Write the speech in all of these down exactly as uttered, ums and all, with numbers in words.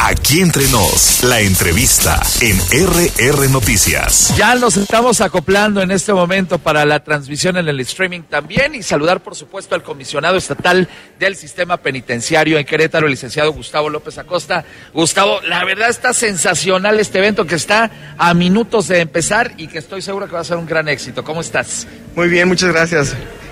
Aquí Entre Nos, la entrevista en R R Noticias. Ya nos estamos acoplando en este momento para la transmisión en el streaming también y saludar por supuesto al comisionado estatal del sistema penitenciario en Querétaro, el licenciado Gustavo López Acosta. Gustavo, la verdad está sensacional este evento que está a minutos de empezar y que estoy seguro que va a ser un gran éxito. ¿Cómo estás? Muy bien, muchas gracias.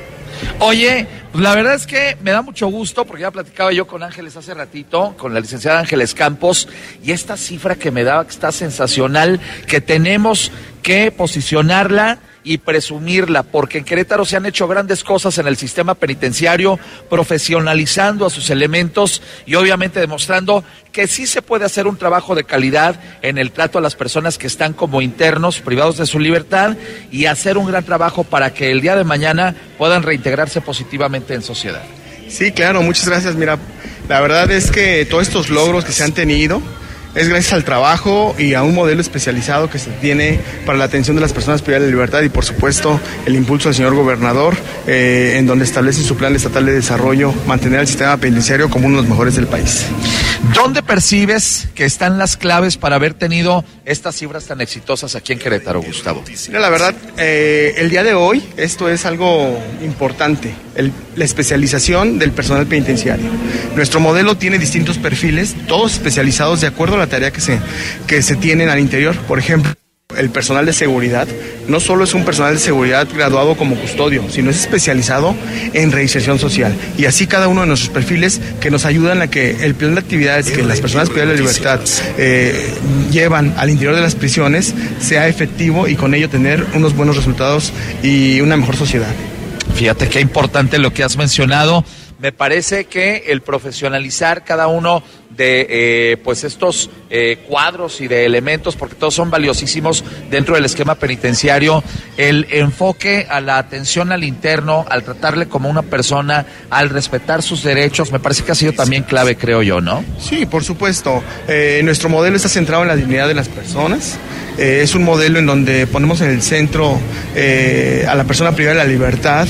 Oye, pues la verdad es que me da mucho gusto porque ya platicaba yo con Ángeles hace ratito, con la licenciada Ángeles Campos, y esta cifra que me daba que está sensacional, que tenemos que posicionarla y presumirla, porque en Querétaro se han hecho grandes cosas en el sistema penitenciario, profesionalizando a sus elementos y obviamente demostrando que sí se puede hacer un trabajo de calidad en el trato a las personas que están como internos, privados de su libertad, y hacer un gran trabajo para que el día de mañana puedan reintegrarse positivamente en sociedad. Sí, claro, muchas gracias. Mira, la verdad es que todos estos logros que se han tenido es gracias al trabajo y a un modelo especializado que se tiene para la atención de las personas privadas de libertad y por supuesto el impulso del señor gobernador eh, en donde establece su plan estatal de desarrollo, mantener al sistema penitenciario como uno de los mejores del país. ¿Dónde percibes que están las claves para haber tenido estas cifras tan exitosas aquí en Querétaro, Gustavo? Mira, la verdad, eh, el día de hoy esto es algo importante, el, la especialización del personal penitenciario. Nuestro modelo tiene distintos perfiles, todos especializados de acuerdo a la tarea que se, que se tienen al interior. Por ejemplo, el personal de seguridad no solo es un personal de seguridad graduado como custodio, sino es especializado en reinserción social. Y así cada uno de nuestros perfiles que nos ayudan a que el plan de actividades que las personas privadas de libertad eh, llevan al interior de las prisiones sea efectivo y con ello tener unos buenos resultados y una mejor sociedad. Fíjate qué importante lo que has mencionado. Me parece que el profesionalizar cada uno de eh, pues estos eh, cuadros y de elementos, porque todos son valiosísimos dentro del esquema penitenciario, el enfoque a la atención al interno, al tratarle como una persona, al respetar sus derechos, me parece que ha sido también clave, creo yo, ¿no? Sí, por supuesto. Eh, nuestro modelo está centrado en la dignidad de las personas. Eh, es un modelo en donde ponemos en el centro eh, a la persona privada de la libertad,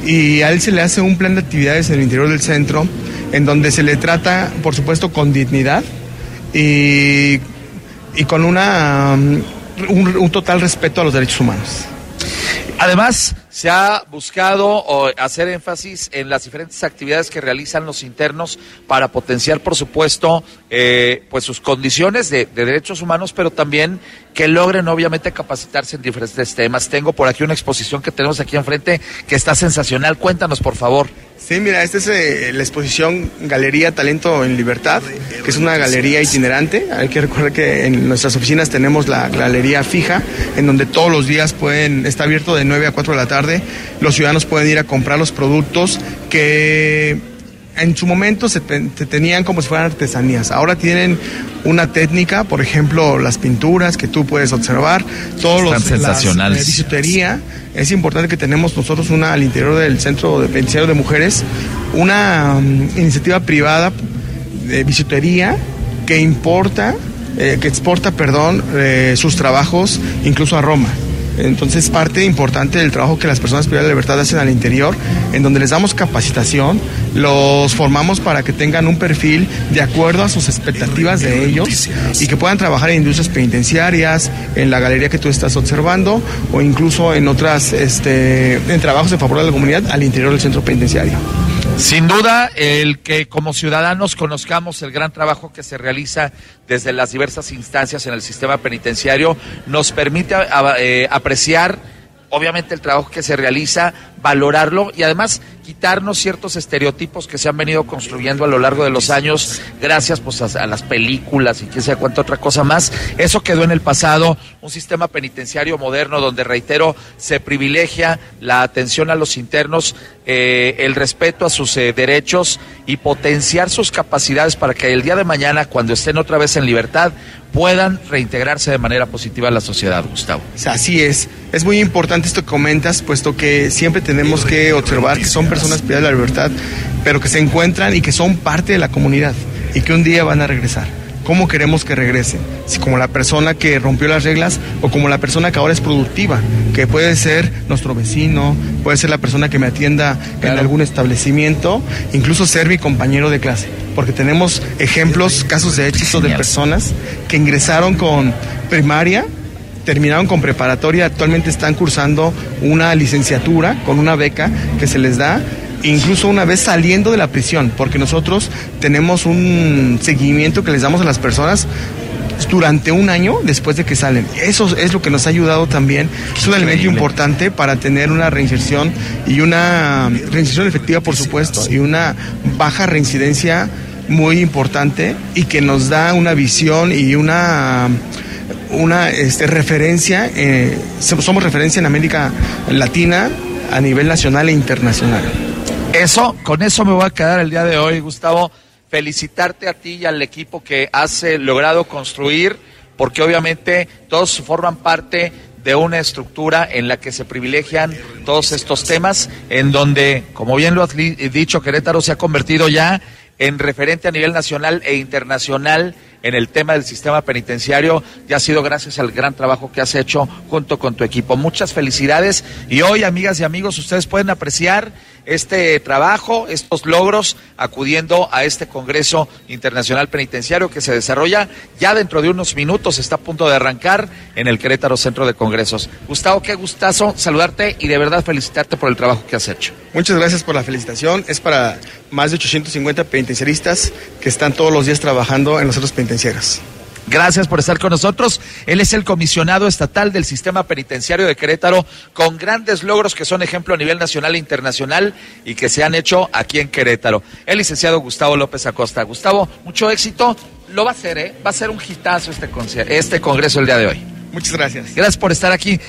y a él se le hace un plan de actividades en el interior del centro en donde se le trata, por supuesto, con dignidad y, y con una um, un, un total respeto a los derechos humanos. Además, se ha buscado hacer énfasis en las diferentes actividades que realizan los internos para potenciar, por supuesto, eh, pues sus condiciones de, de derechos humanos, pero también que logren, obviamente, capacitarse en diferentes temas. Tengo por aquí una exposición que tenemos aquí enfrente que está sensacional. Cuéntanos, por favor. Sí, mira, esta es eh, la exposición Galería Talento en Libertad, que es una galería itinerante. Hay que recordar que en nuestras oficinas tenemos la galería fija, en donde todos los días pueden, está abierto de nueve a cuatro de la tarde. Los ciudadanos pueden ir a comprar los productos que en su momento se, te, se tenían como si fueran artesanías. Ahora tienen una técnica, por ejemplo, las pinturas que tú puedes observar, todos los sensacionales. La bisutería. Es importante que tenemos nosotros una al interior del Centro de Penitenciario de Mujeres, una um, iniciativa privada de bisutería que importa, eh, que exporta, perdón, eh, sus trabajos incluso a Roma. Entonces, parte importante del trabajo que las personas privadas de libertad hacen al interior, en donde les damos capacitación, los formamos para que tengan un perfil de acuerdo a sus expectativas de ellos y que puedan trabajar en industrias penitenciarias, en la galería que tú estás observando o incluso en otras, este, en trabajos en favor de la comunidad al interior del centro penitenciario. Sin duda, el que como ciudadanos conozcamos el gran trabajo que se realiza desde las diversas instancias en el sistema penitenciario nos permite eh, apreciar, obviamente, el trabajo que se realiza, valorarlo y además quitarnos ciertos estereotipos que se han venido construyendo a lo largo de los años gracias pues a, a las películas y quién sabe cuánta otra cosa más. Eso quedó en el pasado, un sistema penitenciario moderno donde, reitero, se privilegia la atención a los internos, eh, el respeto a sus eh, derechos y potenciar sus capacidades para que el día de mañana, cuando estén otra vez en libertad, puedan reintegrarse de manera positiva a la sociedad, Gustavo. Así es, es muy importante esto que comentas, puesto que siempre tenemos que observar que son personas privadas de la libertad, pero que se encuentran y que son parte de la comunidad y que un día van a regresar. cómo queremos que regresen, si como la persona que rompió las reglas o como la persona que ahora es productiva, que puede ser nuestro vecino, puede ser la persona que me atienda claro. en algún establecimiento, incluso ser mi compañero de clase, porque tenemos ejemplos, casos de éxito de personas que ingresaron con primaria, terminaron con preparatoria, actualmente están cursando una licenciatura con una beca que se les da, incluso una vez saliendo de la prisión, porque nosotros tenemos un seguimiento que les damos a las personas durante un año después de que salen. Eso es lo que nos ha ayudado también. Es un elemento importante para tener una reinserción y una reinserción efectiva, por supuesto, y una baja reincidencia muy importante y que nos da una visión y una una este, referencia, eh, somos referencia en América Latina a nivel nacional e internacional. Eso, con eso me voy a quedar el día de hoy, Gustavo. Felicitarte a ti y al equipo que has eh, logrado construir, porque obviamente todos forman parte de una estructura en la que se privilegian todos estos temas, en donde, como bien lo has dicho, Querétaro se ha convertido ya en referente a nivel nacional e internacional en el tema del sistema penitenciario, y ha sido gracias al gran trabajo que has hecho junto con tu equipo. Muchas felicidades, y hoy, amigas y amigos, ustedes pueden apreciar este trabajo, estos logros, acudiendo a este Congreso Internacional Penitenciario que se desarrolla ya dentro de unos minutos, está a punto de arrancar en el Querétaro Centro de Congresos. Gustavo, qué gustazo saludarte y de verdad felicitarte por el trabajo que has hecho. Muchas gracias por la felicitación, es para más de ochocientos cincuenta penitenciaristas que están todos los días trabajando en los centros penitenciarios. Gracias por estar con nosotros. Él es el comisionado estatal del sistema penitenciario de Querétaro, con grandes logros que son ejemplo a nivel nacional e internacional y que se han hecho aquí en Querétaro. El licenciado Gustavo López Acosta. Gustavo, mucho éxito. Lo va a hacer, ¿eh? Va a ser un hitazo este, este congreso el día de hoy. Muchas gracias. Gracias por estar aquí.